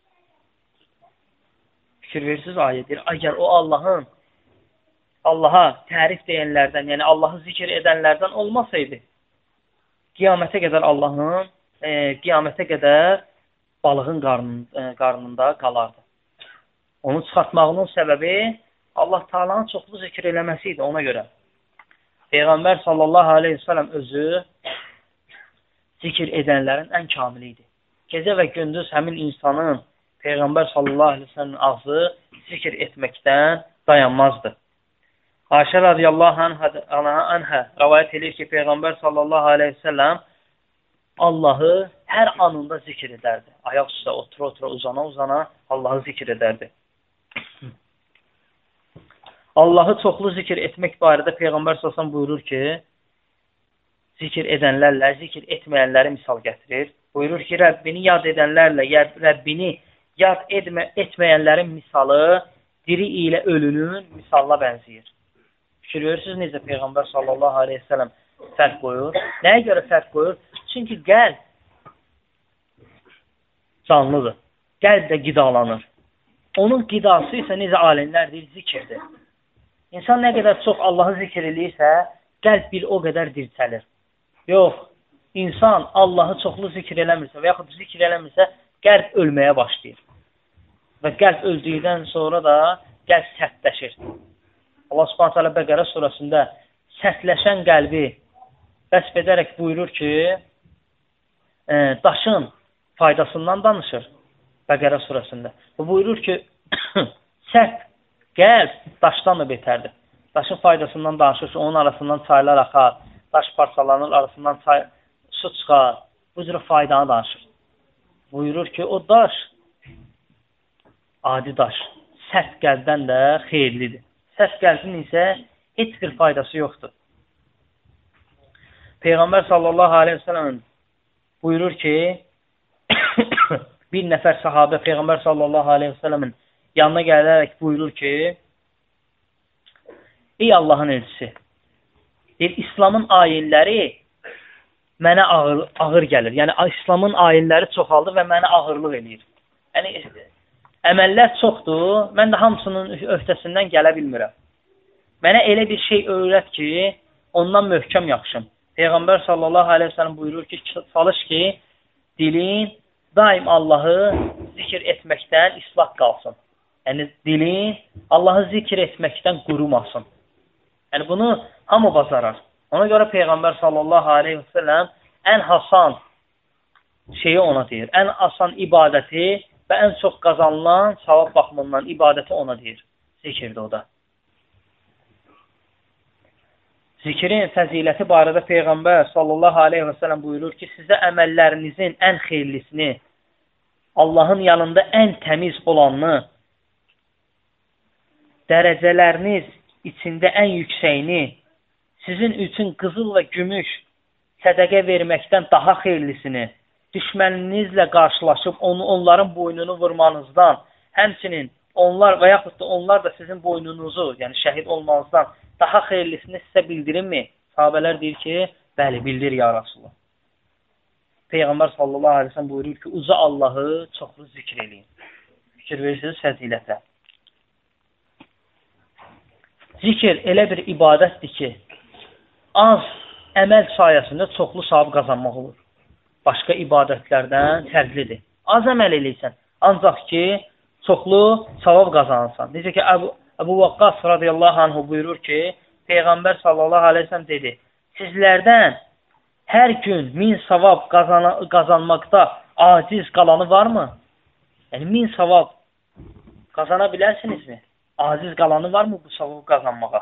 Fikir verirsiniz ayədir. Əgər o Allahın Allaha tərif deyənlərdən, yəni Allahı zikr edənlərdən olmasaydı, qiyamətə qədər Allahın e, qiyamətə qədər balığın qarnın, e, qarnında qalardı. Onu çıxartmağının səbəbi Allah Taala'nın çoxlu zikr eləməsi idi ona görə. Peyğəmbər sallallahu aleyhi ve sellem özü zikr edənlərin ən kamili idi. Gecə və gündüz həmin insanın Peyğəmbər sallallahu aleyhi ve sellemin ağzı zikr etməkdən dayanmazdı. Ayşə radiyallahu anhə rəvayət edir ki, Peyğəmbər sallallahu aleyhi ve sellem Allahı hər anında zikr edərdi. Ayaq üstə otura-otura, uzana-uzana Allahı zikr edərdi. Allahı çoxlu zikr etmək barədə Peyğəmbər sallallahu əleyhi və səlləm buyurur ki, zikr edənlərlə zikr etməyənləri misal gətirir. Buyurur ki, Rəbbini yad edənlərlə Rəbbini yad etmə, etməyənlərin misalı diri ilə ölünün misalına bənzəyir. Fikir verirsiniz necə Peyğəmbər sallallahu aleyhi və səlləm fərq qoyur? Nəyə görə fərq qoyur? Çünki qəlb canlıdır. Qəlb də qidalanır. Onun qidası isə necə alimlər deyir, zikirdir. İnsan nə qədər çox Allahı zikr edirsə, qəlb bir o qədər dirçəlir. Yox, insan Allahı çoxlu zikr eləmirsə və yaxud zikr eləmirsə, qəlb ölməyə başlayır. Və qəlb öldükdən sonra da qəlb sərtləşir. Allah Subhanahu taala Bəqərə surəsində sərtləşən qəlbi vəsf edərək buyurur ki, e, daşın faydasından danışır Bəqərə surəsində. Bu buyurur ki, sərt qəlb daşdan da betərdir. Daşın faydasından danışır, onun arasından çaylar axar, daş parçalanır, arasından çay, su çıxar. Bu cür faydanı danışır. Buyurur ki, o daş adi daş, sərt qəlbdən də xeyirlidir. Sərt qəlbin isə heç bir faydası yoxdur. Peyğəmbər sallallahu aleyhi ve sellem buyurur ki, bir nəfər sahabə Peyğəmbər sallallahu aleyhi ve sellemin yanına gələrək buyurur ki, ey Allahın elçisi, deyir, İslamın ayinləri mənə ağır, ağır gəlir. Yəni, İslamın ayinləri çoxaldı və mənə ağırlıq eləyir. Yəni, əməllər çoxdur, mən də hamısının öhdəsindən gələ bilmirəm. Mənə elə bir şey öyrət ki, ondan möhkəm yapışım. Peyğəmbər sallallahu aleyhi ve sellem buyurur ki, çalış ki, dilin daim Allahı zikr etməkdən islah qalsın. Yəni, dilin Allahı zikr etməkdən qurumasın. Yəni, bunu hamı bacarar. Ona görə Peyğəmbər sallallahu aleyhi və səlləm ən hasan şeyi ona deyir. Ən asan ibadəti və ən çox qazanılan savab baxımından ibadəti ona deyir. Zikirdir o da. Zikrin fəziləti barədə Peyğəmbər sallallahu aleyhi və səlləm buyurur ki, sizə əməllərinizin ən xeyirlisini, Allahın yanında ən təmiz olanını, dərəcələriniz içində ən yüksəyini, sizin üçün qızıl və gümüş sədəqə verməkdən daha xeyirlisini, düşməninizlə qarşılaşıb onu, onların boynunu vurmanızdan, həmçinin onlar və yaxud da onlar da sizin boynunuzu, yəni şəhid olmanızdan daha xeyirlisini sizə bildirinmi? Sahabələr deyir ki, bəli, bildir ya Rasulullah. Peyğəmbər sallallahu aleyhi ve sellem buyurur ki, uca Allahı çoxlu zikr eləyin. Fikir verirsiniz fəzilətə. Zikr elə bir ibadətdir ki, az əməl sayəsində çoxlu savab qazanmaq olur. Başqa ibadətlərdən fərqlidir. Az əməl eləyirsən, ancaq ki, çoxlu savab qazanırsan. Necə ki, Əbu, Əbu Vaqqas radiyallahu anhu buyurur ki, Peyğəmbər sallallahu aleyhi ve sellem dedi, sizlərdən hər gün min savab qazana, qazanmaqda aciz qalanı varmı? Yəni, min savab qazana bilərsinizmi? Aciz qalanı varmı bu savabı qazanmağa?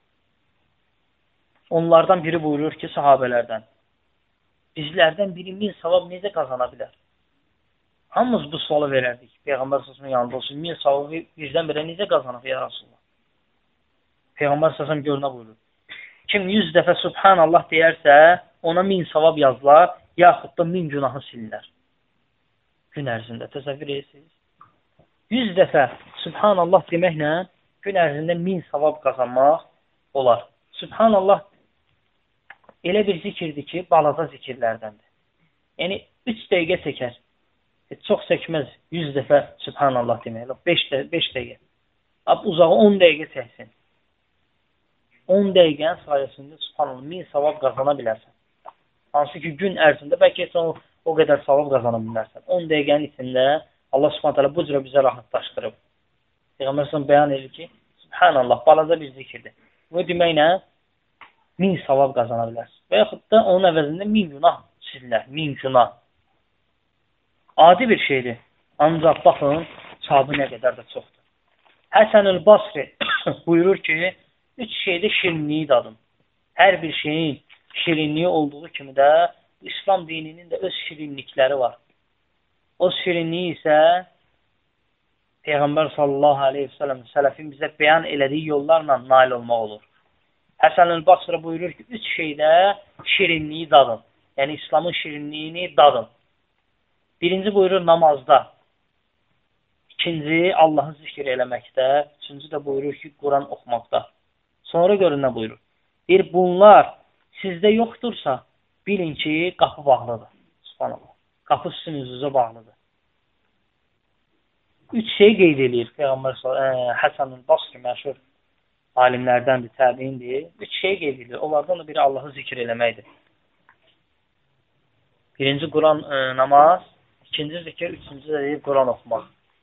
Onlardan biri buyurur ki, sahabələrdən, bizlərdən biri min savab necə qazana bilər? Hamımız bu sualı verərdik. Peyğəmbər səsinin yanında olsun, min savabı bizdən birə necə qazanaq ya Rasulullah? Peyğəmbər səsinin görünə buyurur. Kim yüz dəfə Subhanallah deyərsə, ona min savab yazılar, yaxud da min günahı silirlər. Gün ərzində, təsəvvür edirsiniz. yüz dəfə Subhanallah deməklə gün ərzində min savab qazanmaq olar. Subhanallah elə bir zikirdir ki, balaca zikirlərdəndir. Yəni, üç dəqiqə çəkər. E, çox çəkməz yüz dəfə Subhanallah demək. beş dəqiqə. Ab, uzağı on dəqiqə çəksin. on dəqiqənin sayəsində Subhanallah min savab qazana bilərsən. Hansı ki, gün ərzində bəlkə heç o, o qədər savab qazana bilərsən. on dəqiqənin içində Allah Subhanahu bu cürə bizə rahatlaşdırıb. Peyğəmbər sallallahu bəyan edir ki, Subhanallah, balaca bir zikirdir. Bu deməklə min savab qazana bilərsən. Və yaxud da onun əvəzində min günah sillər, min günah. Adi bir şeydir. Ancaq baxın, savabı nə qədər də çoxdur. Həsən-ül Basri buyurur ki, üç şeydə şirinliyi dadın. Hər bir şeyin şirinliyi olduğu kimi də İslam dininin də öz şirinlikləri var. O şirinliyi isə Peyğəmbər sallallahu aleyhi ve sellem sələfin bizə bəyan elədiyi yollarla nail olmaq olur. Həsən-ül Basri buyurur ki, üç şeydə şirinliyi dadın. Yəni İslamın şirinliyini dadın. Birinci buyurur namazda. İkinci Allahı zikr eləməkdə. Üçüncü də buyurur ki, Quran oxumaqda. Sonra görün nə buyurur. Bir bunlar sizdə yoxdursa, bilin ki, qapı bağlıdır. Subhanallah. Qapı sizin üzünüzə bağlıdır. Üç şey qeyd edir Peyğəmbər Həsən-ül Basri məşhur alimlərdəndir, təbiindir. Üç şey qeyd edir. Onlardan da biri Allahı zikr eləməkdir. Birinci Quran e, namaz, ikinci zikir, üçüncü də deyib Quran oxumaq.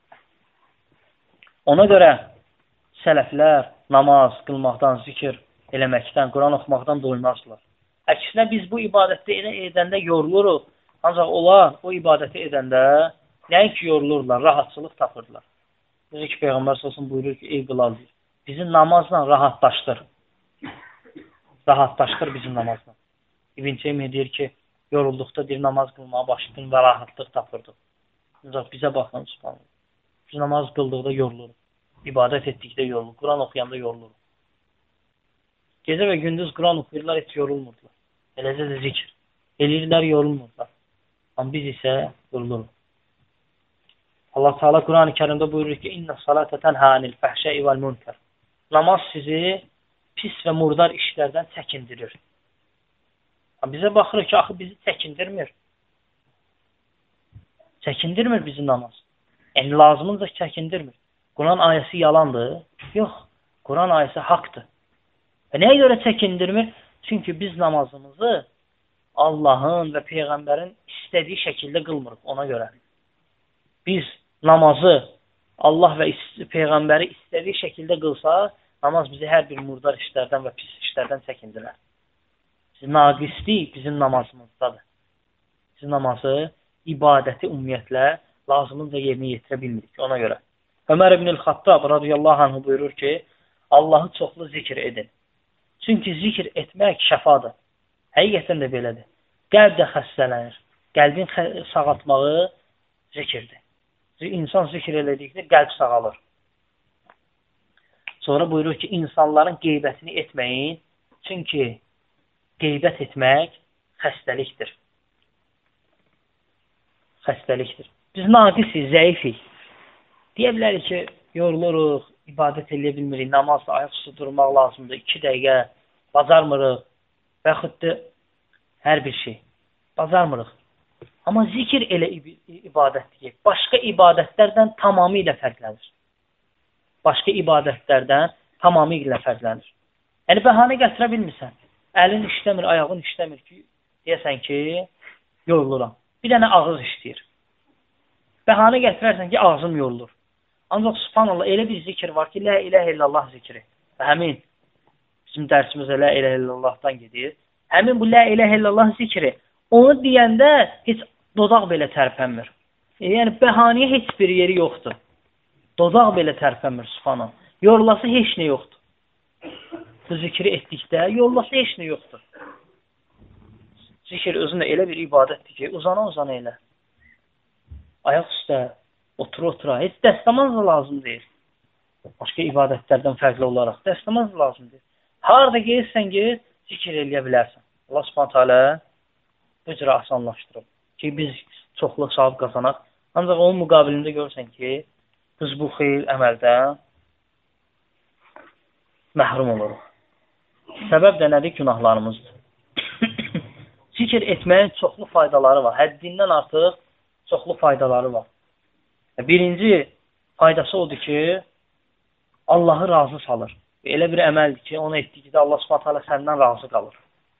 Ona görə sələflər namaz qılmaqdan, zikir eləməkdən, Quran oxumaqdan doymazlar. Əksinə biz bu ibadətdə edəndə yoruluruq. Ancaq onlar o ibadəti edəndə nəinki yorulurlar, rahatçılıq tapırlar. Necə ki, Peyğəmbər sallallahu buyurur ki, ey Bilal, bizi namazla rahatlaşdır. Rahatlaşdır bizim namazla. İbn Teymiyyə deyir ki, yorulduqda bir namaz qılmağa başladın və rahatlıq tapırdıq. Ancaq bizə baxın, subhanallah. Biz namaz qıldıqda yoruluruq. İbadət etdikdə yoruluruq. Quran oxuyanda yoruluruq. Gecə və gündüz Quran oxuyurlar, heç yorulmurdular. Eləcə də zikr. Eləyirlər, yorulmurdular. Amma biz isə yoruluruq. Allah Teala Quran-ı Kərimdə buyurur ki, İnna salata tənhə anil fəhşəi vəl münkər. Namaz sizi pis və murdar işlərdən çəkindirir. Bizə baxırıq ki, axı bizi çəkindirmir. Çəkindirmir bizi namaz. Yəni, lazımınca çəkindirmir. Quran ayəsi yalandır. Yox, Quran ayəsi haqdır. Və nəyə görə çəkindirmir? Çünki biz namazımızı Allahın və Peyğəmbərin istədiyi şəkildə qılmırıq ona görə. Biz namazı Allah və Peyğəmbəri istədiyi şəkildə qılsa, namaz bizi hər bir murdar işlərdən və pis işlərdən çəkindirər. naqislik bizim namazımızdadır. Bizim namazı, ibadəti ümumiyyətlə lazımınca yerinə yetirə bilmirik ona görə. Ömər ibn el-Xattab radiyallahu anh buyurur ki, Allahı çoxlu zikr edin. Çünki zikr etmək şəfadır. Həqiqətən də belədir. Qəlb də xəstələnir. Qəlbin sağaltmağı zikirdir. İnsan zikr elədikdə qəlb sağalır. Sonra buyurur ki, insanların qeybətini etməyin. Çünki qeybət etmək xəstəlikdir. Xəstəlikdir. Biz naqisiz, zəifik. Deyə bilərik ki, yoruluruq, ibadət eləyə bilmirik, namazda ayaq üstü durmaq lazımdır, iki dəqiqə, bacarmırıq və yaxud da hər bir şey. Bacarmırıq. Amma zikir elə ibadətdir. Başqa ibadətlərdən tamamilə fərqlənir. Başqa ibadətlərdən tamamilə fərqlənir. Yəni, bəhanə gətirə bilmirsən. Əlin işləmir, ayağın işləmir ki, deyəsən ki, yoruluram. Bir dənə ağız işləyir. Bəhanə gətirərsən ki, ağzım yorulur. Ancaq subhanallah, elə bir zikir var ki, la iləhə illallah zikri. Və həmin bizim dərsimizə la iləhə illallahdan gedir. Həmin bu la iləhə illallah zikri, onu deyəndə heç dodaq belə tərpənmir. Yəni, bəhanəyə heç bir yeri yoxdur. Dodaq belə tərpənmir, subhanallah. Yorulası heç nə yoxdur. Bu zikri etdikdə yorulası heç nə yoxdur. Zikir özündə elə bir ibadətdir ki, uzana-uzana elə. Ayaq üstə, otura-otura, heç dəstəmaz da lazım deyil. Başqa ibadətlərdən fərqli olaraq dəstəmaz da lazım deyil. Harada gelirsən gel, zikir eləyə bilərsən. Allah subhanət hələ bu cürə asanlaşdırıb ki, biz çoxluq savab qazanaq. Ancaq onun müqabilində görürsən ki, biz bu xeyir əməldən məhrum oluruq. Səbəb də nədir? Günahlarımızdır. Zikir etməyin çoxlu faydaları var. Həddindən artıq çoxlu faydaları var. Birinci faydası odur ki, Allahı razı salır. Elə bir əməldir ki, onu etdikdə Allah subhanət hələ səndən razı qalır.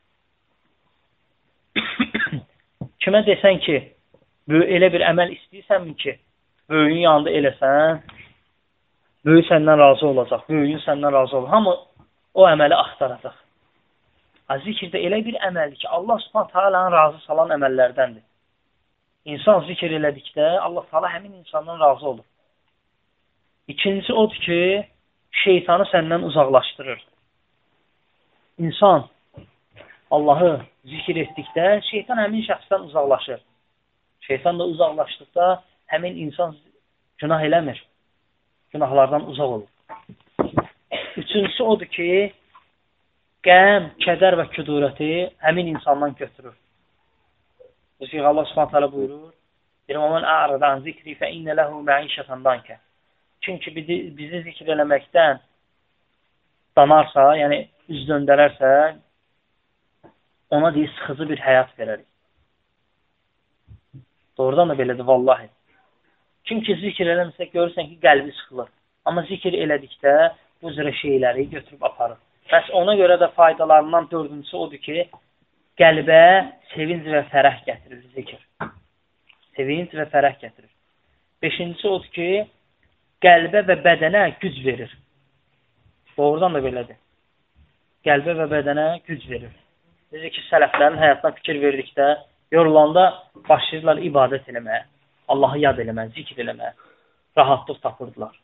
Kimə desən ki, elə bir əməl istəyirsənmi ki, böyüyün yanında eləsən, böyük səndən razı olacaq, böyüyün səndən razı olacaq. Hamı o əməli axtaracaq. Zikir də elə bir əməldir ki, Allah subhanət hələni razı salan əməllərdəndir. İnsan zikir elədikdə Allah Teala həmin insandan razı olur. İkincisi odur ki, şeytanı səndən uzaqlaşdırır. İnsan Allahı zikir etdikdə şeytan həmin şəxsdən uzaqlaşır. Şeytan da uzaqlaşdıqda həmin insan günah eləmir. Günahlardan uzaq olur. Üçüncüsü odur ki, qəm, kədər və küdurəti həmin insandan götürür. Çünki Allah subhanət hələ buyurur, "Mən a'rada an zikri fe inne lehu ma'işatan danka." Çünki bizi zikr eləməkdən danarsa, yəni üz döndərərsə, ona deyir, sıxıcı bir həyat verərik. Doğrudan da belədir, vallahi. Çünki zikr eləmişsə, görürsən ki, qəlbi sıxılır. Amma zikr elədikdə bu cürə şeyləri götürüb aparır. Bəs ona görə də faydalarından dördüncüsü odur ki, qəlbə sevinc və fərəh gətirir zikr. Sevinc və fərəh gətirir. Beşincisi odur ki, qəlbə və bədənə güc verir. Doğrudan da belədir. Qəlbə və bədənə güc verir. Necə ki, sələflərin həyatına fikir verdikdə, yorulanda başlayırlar ibadət eləməyə, Allahı yad eləməyə, zikr eləməyə, rahatlıq tapırdılar.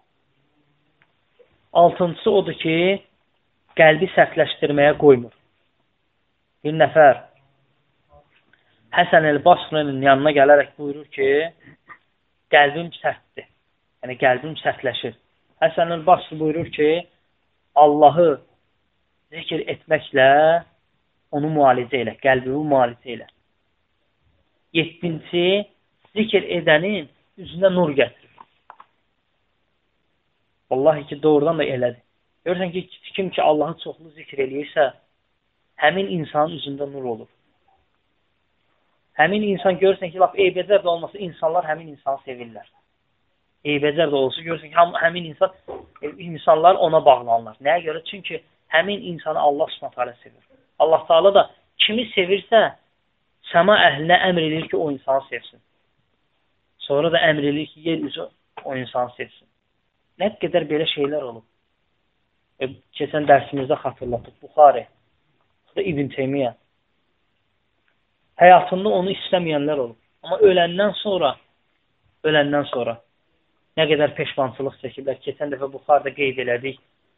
Altıncısı odur ki, qəlbi sərtləşdirməyə qoymur. Bir nəfər Həsən el-Basrinin yanına gələrək buyurur ki, qəlbim sərtdir. Yəni, qəlbim sərtləşir. Həsən el-Basr buyurur ki, Allahı zikr etməklə onu müalicə elə, qəlbimi müalicə elə. Yeddinci, zikr edənin üzünə nur gətirir. Vallahi ki, doğrudan da elədir. Görürsən ki, kim ki Allahı çoxlu zikr eləyirsə, həmin insanın üzündə nur olur. Həmin insan görürsən ki, laf eybəcər də olmasa, insanlar həmin insanı sevirlər. Eybəcər də olsa, görürsən ki, həmin insan, insanlar ona bağlanırlar. Nəyə görə? Çünki həmin insanı Allah subhanət hələ sevir. Allah Teala da kimi sevirsə, səma əhlinə əmr edir ki, o insanı sevsin. Sonra da əmr edir ki, yer üzü o insanı sevsin. Nə qədər belə şeylər olub. E, keçən dərsimizdə xatırlatıb. Buxari. Bu da İbn Teymiyyə. Həyatında onu istəməyənlər olub. Amma öləndən sonra, öləndən sonra nə qədər peşmançılıq çəkiblər. Keçən dəfə Buxarda qeyd elədik.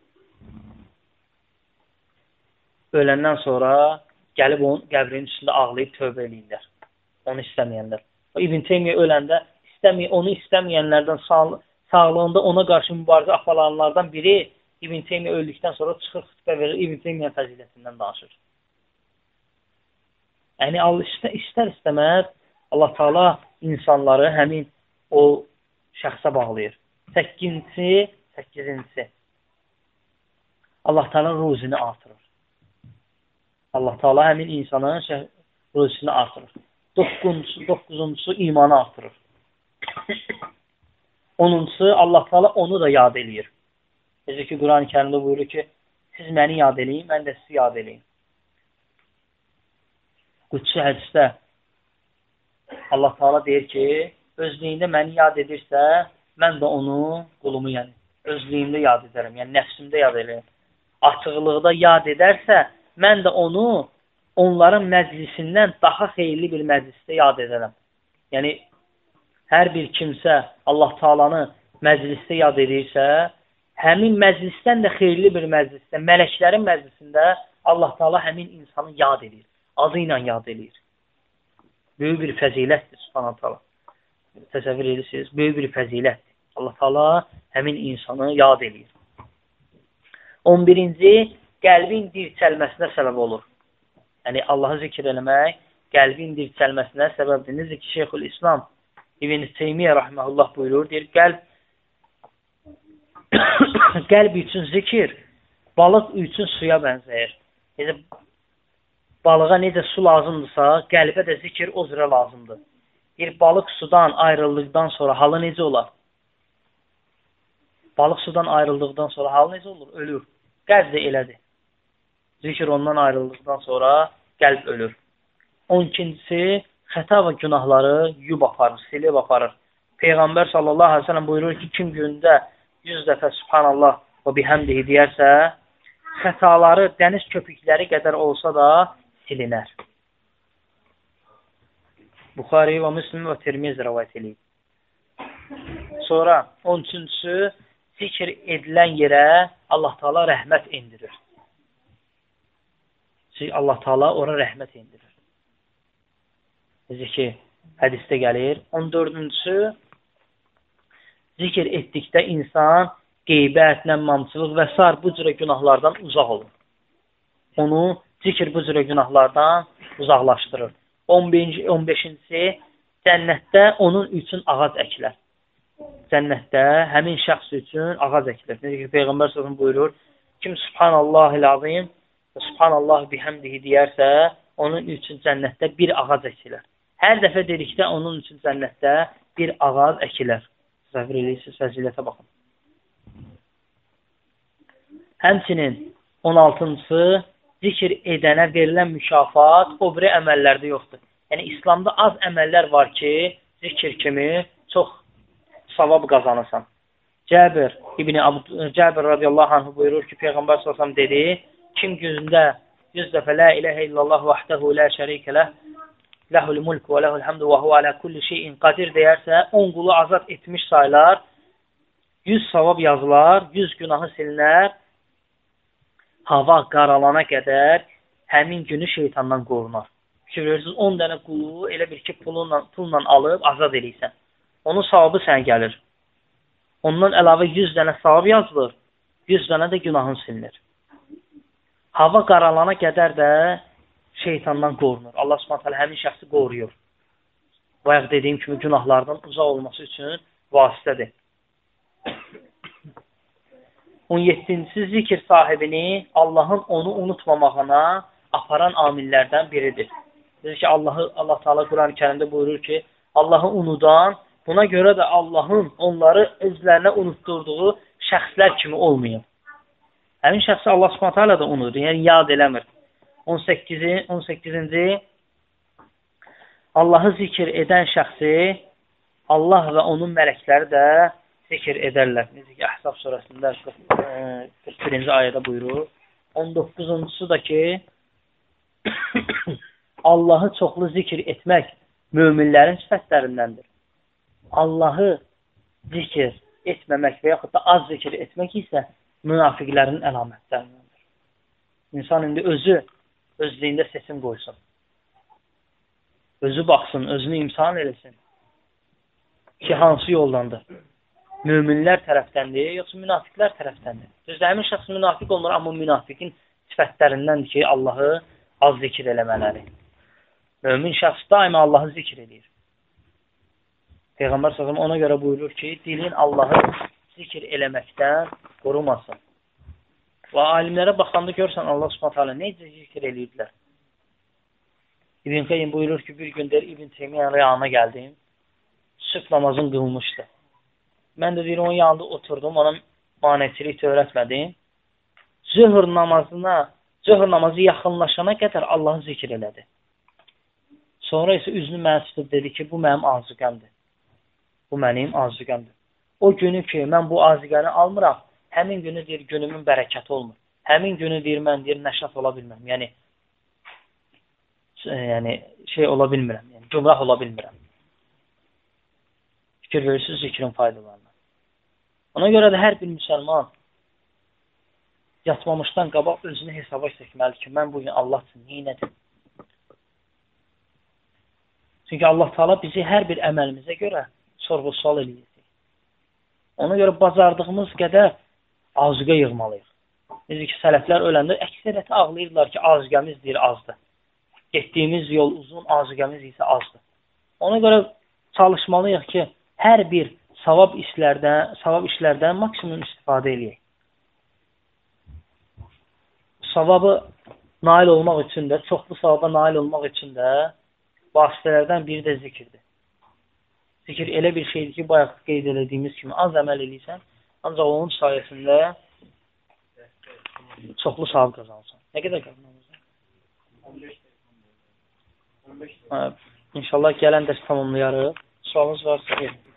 Öləndən sonra gəlib onun qəbrinin üstündə ağlayıb tövbə eləyirlər. Onu istəməyənlər. O İbn Teymiyyə öləndə istəmə, onu istəməyənlərdən sağ, sağlığında ona qarşı mübarizə aparanlardan biri İbn Teymiyyə öldükdən sonra çıxır xütbə verir, İbn Teymiyyə fəzilətindən danışır. Yəni istər-istəməz Allah Taala insanları həmin o şəxsə bağlayır. Səkkincisi, səkkizincisi. Allah Taala ruzini artırır. Allah Taala həmin insanın ruzini artırır. Doqquzuncusu, doqquzuncusu imanı artırır. Onuncusu Allah Taala onu da yad eləyir. Necə ki Quran-ı Kərimdə buyurur ki, siz məni yad eləyin, mən də sizi yad eləyim. Qudsi hədisdə Allah Taala deyir ki, özlüyündə məni yad edirsə, mən də onu, qulumu yəni, özlüyümdə yad edərəm, yəni nəfsimdə yad edərəm. Açıqlıqda yad edərsə, mən də onu onların məclisindən daha xeyirli bir məclisdə yad edərəm. Yəni, hər bir kimsə Allah Taalanı məclisdə yad edirsə, həmin məclisdən də xeyirli bir məclisdə, mələklərin məclisində Allah Taala həmin insanı yad edir. Adı ilə yad edir. Böyük bir fəzilətdir Subhanahu Taala. Təsəvvür edirsiniz, böyük bir fəzilətdir. Allah Taala həmin insanı yad edir. on birinci qəlbin dirçəlməsinə səbəb olur. Yəni Allahı zikr eləmək qəlbin dirçəlməsinə səbəbdir. Necə ki Şeyxülislam İbn Teymiyyə rahmehullah buyurur, deyir, qəlb qəlb üçün zikir balıq üçün suya bənzəyir. Yəni balığa necə su lazımdırsa, qəlbə də zikir o cürə lazımdır. Bir balıq sudan ayrıldıqdan sonra halı necə olar? Balıq sudan ayrıldıqdan sonra halı necə olur? Ölür. Qəlb də elədir. Zikir ondan ayrıldıqdan sonra qəlb ölür. on ikincisi, xəta və günahları yub aparır, silib aparır. Peyğəmbər sallallahu aleyhi ve sellem buyurur ki, kim gündə yüz dəfə Subhanallah və bihamdihi deyərsə, xətaları dəniz köpükləri qədər olsa da silinər. Buxari və Müslim və Tirmizi rəvayət edib. Sonra on üçüncüsü, zikr edilən yerə Allah Taala rəhmət endirir. Allah Taala ora rəhmət endirir. Necə ki, hədisdə gəlir. on dördüncüsü, zikr etdikdə insan qeybət, nəmmamçılıq və sair bu cürə günahlardan uzaq olur. Onu zikr bu cürə günahlardan uzaqlaşdırır. on beşincisi, cənnətdə onun üçün ağac əkilər. Cənnətdə həmin şəxs üçün ağac əkilir. Necə ki, Peyğəmbər sözün buyurur, kim Subhanallahil-azim və Subhanallah bihamdihi deyərsə, onun üçün cənnətdə bir ağac əkilər. Hər dəfə dedikdə onun üçün cənnətdə bir ağac əkilər. Təsəvvür edirsiniz, fəzilətə baxın. Həmçinin on altıncısı, zikr edənə verilən mükafat o biri əməllərdə yoxdur. Yəni, İslamda az əməllər var ki, zikr kimi çox savab qazanırsan. Cəbir İbn Cəbir radiyallahu anh buyurur ki, Peyğəmbər sallallahu əleyhi və səlləm dedi, kim gündə yüz dəfə la ilahə illallah vahdehu la şərikə ləh, ləhul mulk və ləhul hamdu və huve alə kulli şeyin qadir deyərsə, on qulu azad etmiş saylar, yüz savab yazılar, yüz günahı silinər, hava qaralana qədər həmin günü şeytandan qorunar. Fikir verirsiniz, on dənə qulu elə bir ki, pulla, pulla alıb azad edirsən. Onun savabı sənə gəlir. Ondan əlavə yüz dənə savab yazılır, yüz dənə də günahın silinir. Hava qaralana qədər də şeytandan qorunur. Allah Subhanahu taala həmin şəxsi qoruyur. Bayaq dediyim kimi günahlardan uzaq olması üçün vasitədir. on yeddinci zikr sahibini Allahın onu unutmamağına aparan amillərdən biridir. Deyir ki, Allahı, Allah Teala Quran-ı Kərimdə buyurur ki, Allahı unudan, buna görə də Allahın onları özlərinə unutturduğu şəxslər kimi olmayın. Həmin şəxsi Allah Subhanahu taala da unudur, yəni yad eləmir. on səkkizinci Allahı zikr edən şəxsi Allah və onun mələkləri də zikr edərlər. Necə ki, Əhzab surəsində qırx birinci ayədə buyurur. on doqquzuncusu da ki, Allahı çoxlu zikr etmək möminlərin sifətlərindəndir. Allahı zikr etməmək və yaxud da az zikr etmək isə münafiqlərin əlamətlərindəndir. İnsan indi özü özlüyündə seçim qoysun. Özü baxsın, özünü imtihan eləsin ki, hansı yoldandır? Möminlər tərəfdəndir, yoxsa münafiqlər tərəfdəndir? Düzdür, həmin şəxs münafiq olmur, amma münafiqin sifətlərindəndir ki, Allahı az zikr eləmələri. Mömin şəxs daima Allahı zikr edir. Peyğəmbər s.ə.v ona görə buyurur ki, dilin Allahı zikr eləməkdən qorumasın. Və alimlərə baxanda görsən Allah s.ə.v necə zikr eləyirdilər? İbn Qayyim buyurur ki, bir gündür İbn Teymiyyənin yanına gəldim, sübh namazını qılmışdı. Mən də deyir, onun yanında oturdum, ona manevçilik öyrətmədim. Zöhr namazına, zöhr namazı yaxınlaşana qədər Allahı zikr elədi. Sonra isə üzünü mənə tutub dedi ki, bu mənim azuqəmdir. Bu mənim azuqəmdir. O günü ki, mən bu azuqəni almıram, həmin günü deyir, günümün bərəkəti olmur. Həmin günü deyir, mən deyir, nəşat ola bilməm. Yəni, yəni şey ola bilmirəm, yəni gümrah ola bilmirəm. Fikir verirsiniz zikrin faydalarına. Ona görə də hər bir müsəlman yatmamışdan qabaq özünü hesaba çəkməli ki, mən bugün Allah üçün neynədim? Çünki Allah Teala bizi hər bir əməlimizə görə sorğu-sual eləyəcək. Ona görə bacardığımız qədər azuqə yığmalıyıq. Necə ki, sələflər öləndə əksəriyyəti ağlayırlar ki, azuqəmiz deyir azdır. Getdiyimiz yol uzun, azuqəmiz isə azdır. Ona görə çalışmalıyıq ki, hər bir savab işlərdən, savab işlərdən maksimum istifadə eləyək. Savabı nail olmaq üçün də, çoxlu savaba nail olmaq üçün də vasitələrdən biri də zikirdir. Zikir elə bir şeydir ki, bayaq qeyd edildiyimiz kimi az əməl edirsən, ancaq onun sayəsində çoxlu savab qazanırsan. Nə qədər qazanırsan? on beş. İnşallah gələn dərs tamamlayarıq. Sualınız varsa, verin.